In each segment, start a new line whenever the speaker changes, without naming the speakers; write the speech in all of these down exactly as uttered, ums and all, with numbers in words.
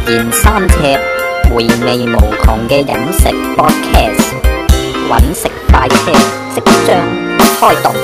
言三尺，回味無窮嘅飲食 podcast， 揾食快車即將開動。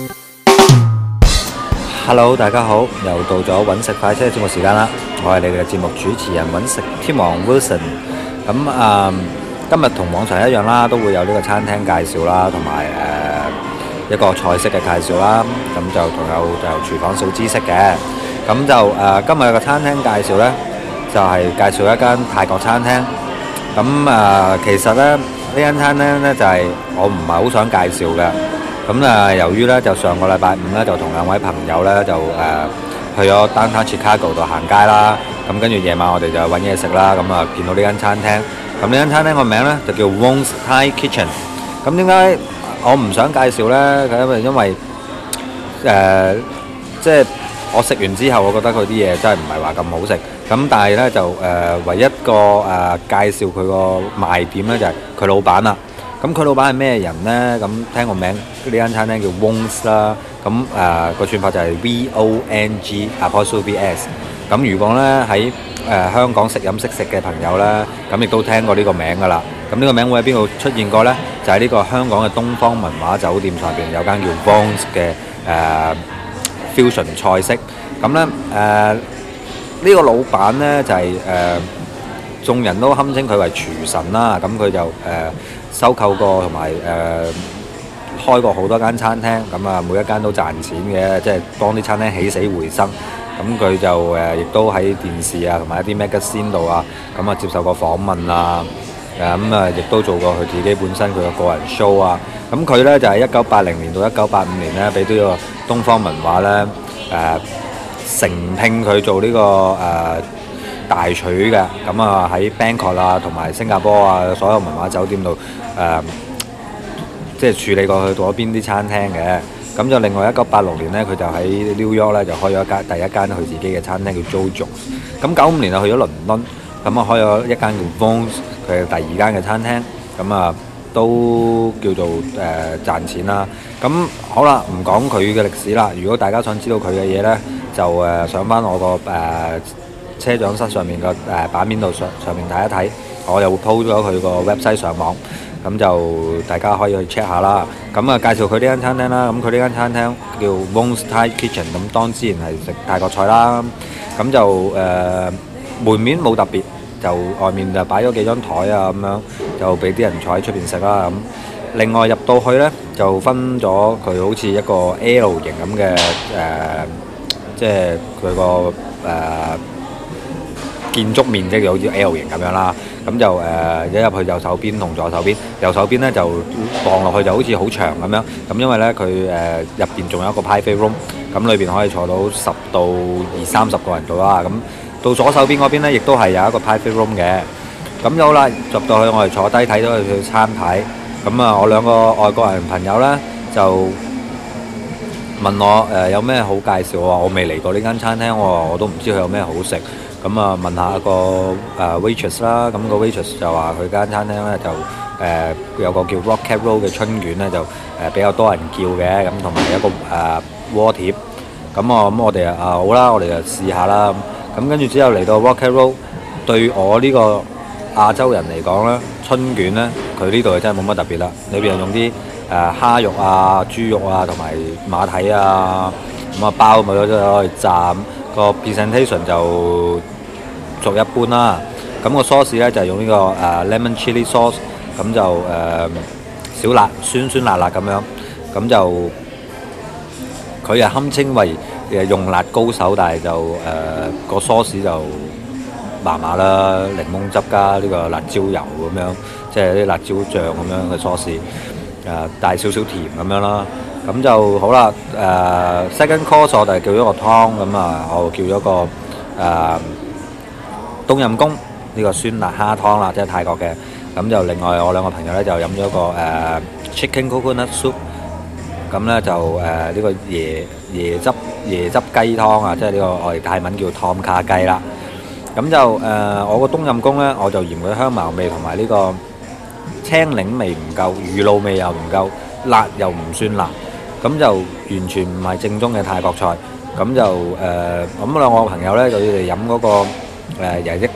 Hello， 大家好，又到咗揾食快車節目時間啦！我係你哋嘅節目主持人揾食天王 Wilson。咁啊、呃，今日同往常一樣啦，都會有呢個餐廳介紹啦，同埋誒一個菜式嘅介紹啦。咁就仲有就廚房小知識嘅。咁就誒、呃、今日有個餐廳介紹呢，就係、是、介紹一間泰國餐廳。咁啊、呃，其實呢，呢間餐廳呢，就係、是、我唔係好想介紹嘅。咁啊，由於咧就上個禮拜五咧就同兩位朋友咧就誒、呃、去咗 Downtown Chicago 度行街啦，咁跟住夜晚我哋就揾嘢食啦，咁啊見到呢間餐廳，咁呢間餐廳個名咧就叫 Wong's Thai Kitchen。咁點解我唔想介紹咧？因為因為誒、呃、即係我食完之後，我覺得佢啲嘢真係唔係話咁好食。咁但係咧就誒、呃、唯一個誒、呃、介紹佢個賣點咧就係佢老闆啦。咁佢老闆係咩人呢？咁聽個名，呢間餐廳叫 Wong's 啦。咁誒個串法就係 V O N G apostrophe S。咁如果咧喺誒香港食飲識食嘅朋友咧，咁亦都聽過呢個名噶啦。咁呢個名會喺邊度出現過呢？就喺、是、呢個香港嘅東方文華酒店上邊有間叫 Wong's 嘅誒、呃、fusion 菜式。咁咧誒呢、這個老闆呢，就係、是、誒、呃、眾人都堪稱佢為廚神啦。咁佢就誒。呃收購過同埋誒開過好多間餐廳，咁啊每一間都賺錢嘅，即係幫啲餐廳起死回生。咁佢就誒亦都喺電視啊同埋一啲 magazine 度啊，咁啊接受過訪問啊，咁啊亦都做過佢自己本身佢嘅個人 show 啊。咁佢咧就係一九八零年到一九八五年咧，俾呢個東方文華咧誒承聘佢做呢、這個誒。呃大廚嘅，咁啊喺 Bangkok 啊同埋新加坡啊所有文華酒店度誒、呃，即係處理過去嗰邊啲餐廳嘅。咁就另外一九八六年呢，佢就喺 New York 咧就開咗一間第一間佢自己嘅餐廳叫 JoJo。咁九五年啊去咗倫敦，咁啊開咗一間叫 Wong's 佢嘅第二間嘅餐廳，咁啊都叫做誒、呃、賺錢啦。咁好啦，唔講佢嘅歷史啦。如果大家想知道佢嘅嘢呢，就誒、呃、上翻我個誒。呃車長室上面個誒版面度上上面睇一睇，我又會 po 咗佢個 website 上網，咁就大家可以去 check 下啦。咁啊介紹佢呢間餐廳啦，咁佢呢間餐廳叫 Wong's Thai Kitchen， 咁當之然係食泰國菜啦。咁就誒、呃、門面冇特別，就外面就擺咗幾張台啊咁樣，就俾啲人坐喺出邊食啦。咁另外入到去呢，就分咗佢好似一個 L 型咁嘅誒，即係佢個誒。呃建築面積就好似 L 型咁樣啦，咁就誒、呃、一入去右手邊同左手邊，右手邊咧就望落去就好似好長咁樣，咁因為咧佢誒入邊仲有一個 private room，咁裏邊可以坐到十到二三十個人度啦，咁到左手邊嗰邊咧亦都係有一個 private room 嘅，咁好啦，入到去我哋坐低睇到佢嘅餐牌，咁啊我兩個外國人朋友咧就問我誒、呃、有咩好介紹，我話我未嚟過呢間餐廳，我話我都唔知佢有咩好食。咁啊問下個誒 waitress 啦，咁個 waitress 就話佢間餐廳咧就誒、呃、有個叫 Rock Cat Roll 嘅春卷咧就誒、呃、比較多人叫嘅，咁同埋一個誒鍋貼。咁我咁我哋啊好啦，我哋就試下啦。咁跟住之後嚟到 Rock Cat Roll，對我呢個亞洲人嚟講咧，春卷咧佢呢度係真係冇乜特別啦。裏邊用啲誒、呃、蝦肉啊、豬肉啊同埋馬蹄啊，咁啊包咪咗攞去炸，個 presentation 就做一般啦，咁、個 sauce 咧就係、用呢、呢個誒、uh, lemon chili sauce， 咁就誒、uh, 小辣酸酸辣辣咁樣，咁就佢係堪稱為誒用辣高手，但係就誒、uh, 個 sauce 就麻麻啦，檸檬汁加呢個辣椒油咁樣，即係啲辣椒醬咁樣嘅 sauce， 誒、uh, 帶少少甜咁樣啦，咁就好啦。誒、uh, second course 我哋叫咗個湯，咁啊我叫咗個誒。Uh, 冬陰功呢個酸辣蝦湯啦，即係泰國嘅。咁就另外我兩個朋友咧就飲咗個誒、呃、chicken coconut soup，咁咧就誒呢、呃這個椰椰汁椰汁雞湯啊，即係呢個我哋泰文叫湯卡雞啦。咁就誒、呃、我個冬陰功咧，我就嫌佢香茅味同埋呢個青檸味唔夠，魚露味又唔夠，辣又唔算辣，咁就完全唔係正宗嘅泰國菜。咁就誒咁兩個朋友咧就要嚟飲嗰個。誒又一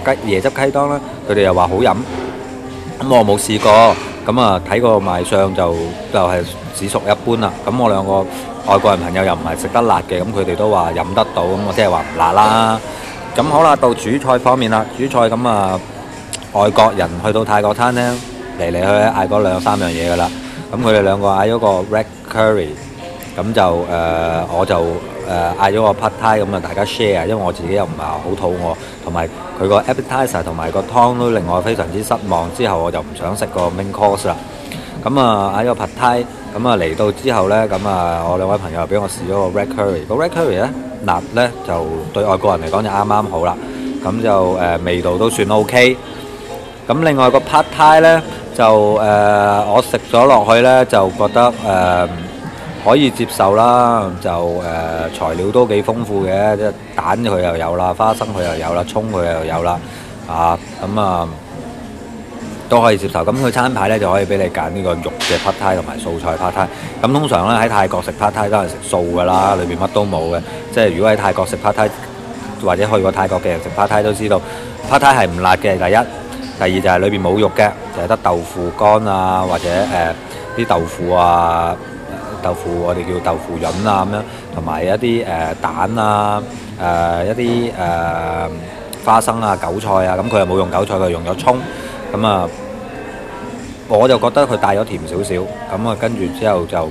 雞椰汁雞湯咧，佢哋又話好飲。咁我冇試過，咁啊睇個賣相就就係只屬一般啦。咁我兩個外國人朋友又唔係食得辣嘅，咁佢哋都話飲得到，咁我即係話唔辣啦。咁好啦，到主菜方面啦，主菜咁啊，外國人去到泰國餐廳嚟嚟去去嗌嗰兩三樣嘢噶啦。咁佢哋兩個嗌咗個 red curry， 咁就誒、呃、我就誒嗌咗個 pad thai， 咁啊大家 share， 因為我自己又唔係好肚餓，同埋佢個 appetizer 同埋個湯都令我非常之失望。之後我就唔想食個 main course 啦。咁啊嗌咗個 pad thai， 咁啊嚟到之後咧，咁啊我兩位朋友俾我試咗個 red curry， 個 red curry 咧辣咧就對外國人嚟講就啱啱好啦。咁就誒、呃、味道都算 OK。咁另外個 pad thai 咧就誒、呃、我食咗落去咧就覺得誒、呃、可以接受啦。就誒、呃、材料都幾豐富嘅，即係蛋佢又有啦，花生佢又有啦，葱佢又有啦。啊咁啊都可以接受。咁佢餐牌咧就可以俾你揀呢個肉嘅 pad thai 同埋素菜 pad thai。咁通常咧喺泰國食 pad thai 都係食素㗎啦，裏邊乜都冇嘅。即係如果喺泰國食 pad thai，或者去過泰國嘅人食 pad thai 都知道 pad thai 係唔辣嘅。第一，第二就係裏邊冇肉嘅，就係得豆腐乾啊，或者誒啲、呃、豆腐啊，豆腐我哋叫豆腐潤啊咁樣，同埋一啲誒、呃、蛋啊，誒、呃、一啲誒、呃、花生啊、韭菜啊，咁佢又冇用韭菜，佢用咗葱。咁啊，我就覺得佢帶咗甜少少。咁啊，跟住之後就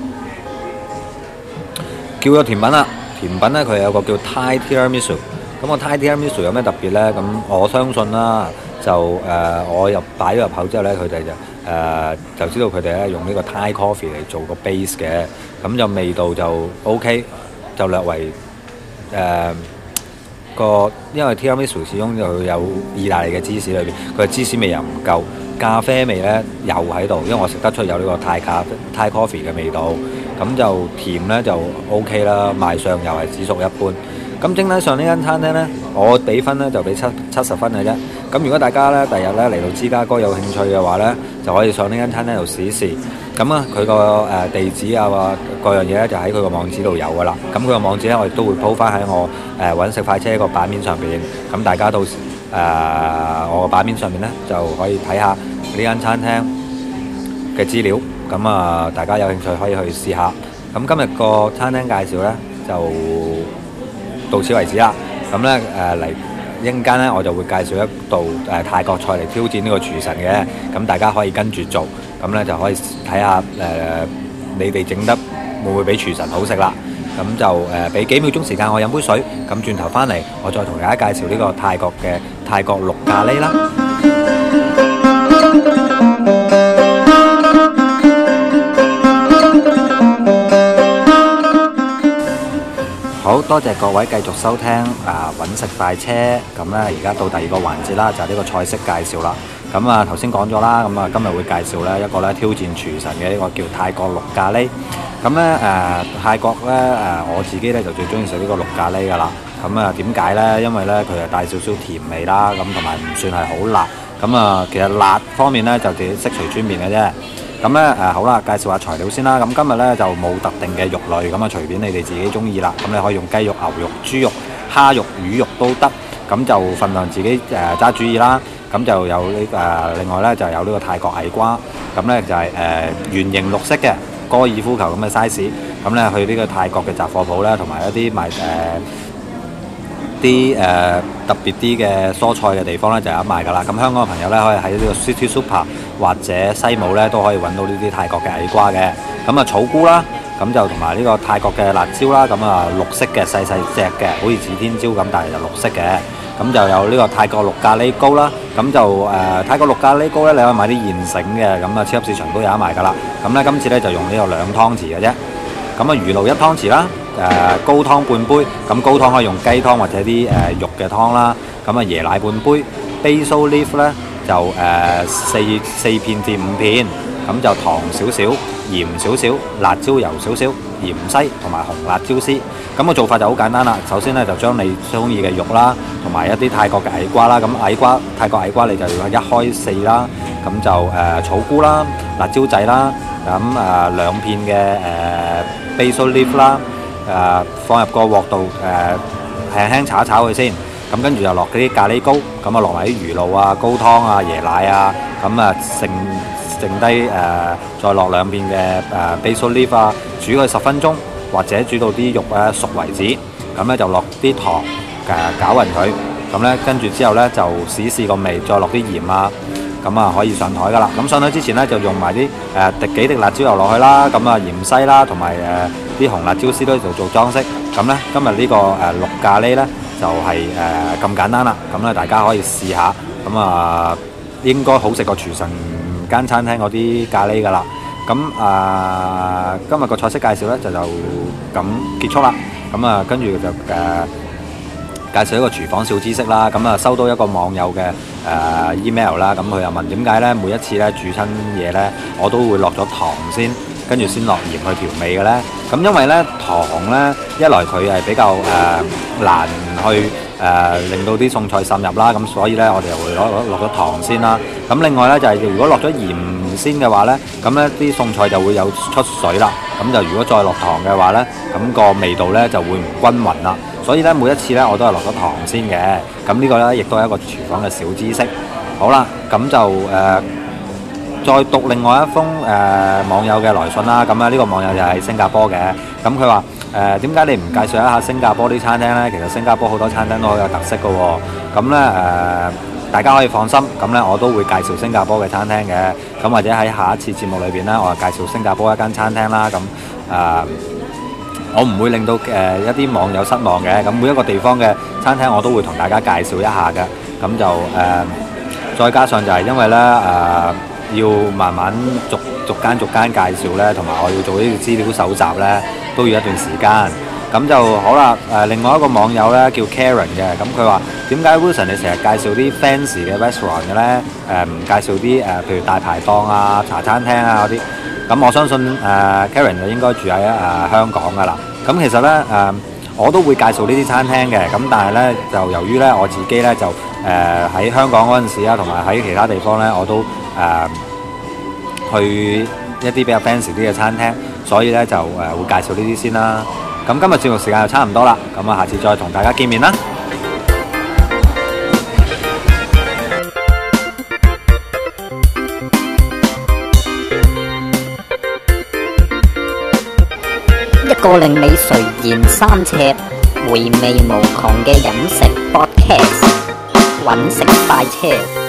叫咗甜品啦。甜品咧佢有個叫 Thai Tiramisu。咁個 Thai Tiramisu 有咩特別咧？咁我相信啦。就誒、呃，我入擺咗入口之後咧，佢哋就誒、呃、就知道佢哋咧用呢個 Thai coffee 嚟做個 base 嘅，咁就味道就 OK，就略為誒個、呃，因為 Tiramisu 始終就有意大利嘅芝士裏邊，佢嘅芝士味又唔夠，咖啡味咧又喺度，因為我食得出有呢個泰咖 Thai coffee 嘅味道，咁就甜咧就 OK 啦，賣相又係只屬一般。咁整體上呢間餐廳呢，我俾分呢就俾七七十分嘅啫。咁如果大家呢第日呢嚟到芝加哥有興趣嘅話呢，就可以上呢間餐廳度試一試。咁啊，佢個誒地址啊，各樣嘢呢，就喺佢個網址度有噶啦。咁佢個網址呢，我亦都會鋪翻喺我誒揾食快車個版面上邊。咁大家到時誒、呃、我個版面上面呢，就可以睇下呢間餐廳嘅資料。咁啊，大家有興趣可以去試下。咁今日個餐廳介紹呢，就到此為止啦。咁咧誒嚟一陣間咧，我就會介紹一道誒、呃、泰國菜嚟挑戰呢個廚神嘅。咁大家可以跟住做，咁咧就可以睇下誒你哋整得會唔會比廚神好食啦。咁就誒俾、呃、幾秒鐘時間我飲杯水，咁轉頭翻嚟我再同大家介紹呢個泰國嘅泰國綠咖喱啦。好多謝各位繼續收聽啊揾食快車。咁咧而家到第二個環節啦，就係、是、呢個菜式介紹啦。咁啊頭先講咗啦，咁啊今日會介紹咧一個咧挑戰廚神嘅一個叫泰國綠咖喱。咁咧誒泰國咧誒、呃、我自己咧就最中意食呢個綠咖喱噶啦。咁啊點解咧？因為咧佢係帶少少甜味啦，咁同埋唔算係好辣。咁啊其實辣方面咧就自己悉隨尊便嘅啫。咁咧誒好啦，介紹下材料先啦。咁今日咧就冇特定嘅肉類，咁啊隨便你哋自己中意啦。咁你可以用雞肉、牛肉、豬肉、蝦肉、魚肉都得。咁就份量自己誒揸、呃、主意啦。咁就有呢誒、呃，另外咧就有呢個泰國矮瓜。咁咧就係、是、誒、呃、圓形綠色嘅高爾夫球咁嘅 size。咁咧去呢個泰國嘅雜貨鋪咧，同埋一啲賣誒啲誒特別啲嘅蔬菜嘅地方咧就有得賣㗎啦。咁香港嘅朋友咧可以喺呢個 City Super 或者西武咧都可以揾到呢啲泰國嘅矮瓜嘅。咁啊草菇啦，咁就同埋呢個泰國嘅辣椒啦，咁啊綠色嘅細細隻嘅，好似指天椒咁，但係就綠色嘅。咁就有呢個泰國綠咖喱膏啦。咁就誒、呃、泰國綠咖喱膏咧，你可以買啲現成嘅，咁啊超級市場都有得賣㗎啦。咁咧今次咧就用呢個兩湯匙嘅啫。咁啊魚露一湯匙啦。誒、呃、高湯半杯，咁高湯可以用雞湯或者啲誒、呃、肉嘅湯啦。咁啊椰奶半杯 ，basil leaf 咧就誒、呃、四四片至五片，咁就糖少少，鹽少少，辣椒油少少，芫茜同埋紅辣椒絲。咁、個做法就好簡單啦。首先咧就將你中意嘅肉啦，同埋一啲泰國嘅矮瓜啦。咁矮瓜泰國矮瓜你就要一開四啦。咁就誒、呃、草菇啦、辣椒仔啦，咁誒、呃、兩片嘅誒、呃、basil leaf 啦。誒、呃、放入個鑊度誒輕輕炒一炒佢先， 咁跟住又落嗰啲咖喱膏，咁啊落埋啲魚露啊、高湯啊、椰奶啊，咁啊剩剩低誒、呃、再落兩邊嘅誒 basil leaf 啊，煮佢十分鐘，或者煮到啲肉咧熟為止，咁咧就落啲糖誒攪勻佢，咁咧跟住之後咧就試試個味，再落啲鹽啊。咁啊可以上台噶啦，咁上台之前咧就用埋啲誒滴幾滴辣椒油落去啦，咁啊芫茜啦，同埋誒啲紅辣椒絲都做做裝飾。咁咧今日呢個誒綠咖喱咧就係誒咁簡單啦，咁咧大家可以試下，咁啊應該好食過廚神間餐廳嗰啲咖喱噶啦。咁啊今日個菜式介紹咧就就咁結束啦，咁啊跟住就誒。介紹一個廚房小知識啦，咁啊收到一個網友嘅誒、呃、email 啦，咁佢又問點解咧每一次咧煮親嘢咧，我都會落咗糖先，跟住先落鹽去調味嘅咧？咁因為咧糖咧一來佢係比較誒、呃、難去誒、呃、令到啲餸菜滲入啦，咁所以咧我哋又會攞落咗糖先啦。咁另外咧就係、是、如果落咗鹽先嘅話咧，咁咧啲餸菜就會有出水啦。咁就如果再落糖嘅話咧，咁、那個味道咧就會唔均勻啦。所以咧每一次咧我都係落咗糖先嘅，咁呢個咧亦都係一個廚房嘅小知識。好啦，咁就誒、呃、再讀另外一封誒、呃、網友嘅來信啦。咁啊呢個網友就係新加坡嘅，咁佢話誒點解你唔介紹一下新加坡啲餐廳咧？其實新加坡好多餐廳都好有特色嘅喎。咁咧誒大家可以放心，咁咧我都會介紹新加坡嘅餐廳嘅。咁或者喺下一次節目裏邊咧，我就介紹新加坡一間餐廳啦。咁誒。呃我唔會令到誒、呃、一啲網友失望嘅，咁每一個地方嘅餐廳我都會同大家介紹一下嘅，咁就誒、呃、再加上就係因為咧誒、呃、要慢慢逐逐間逐間介紹咧，同埋我要做呢個資料搜集咧，都要一段時間，咁就好啦。誒、呃、另外一個網友咧叫 Karen 嘅，咁佢話點解 Wilson 你成日介紹啲 fancy 嘅 restaurant 嘅咧？誒、呃、唔介紹啲誒、呃、譬如大排檔啊、茶餐廳啊嗰啲？咁我相信誒、呃、Karen 就應該住喺誒、呃、香港噶啦。咁其實咧誒、呃、我都會介紹呢啲餐廳嘅。咁但係咧就由於咧我自己咧就誒喺、呃、香港嗰陣時啊，同埋喺其他地方咧我都誒、呃、去一啲比較 fancy 啲嘅餐廳，所以咧就誒、呃、會介紹呢啲先啦。咁今日節目時間就差唔多啦，咁啊下次再同大家見面啦。
一個令你垂涎三尺、回味無窮嘅飲食 podcast， 揾食快車。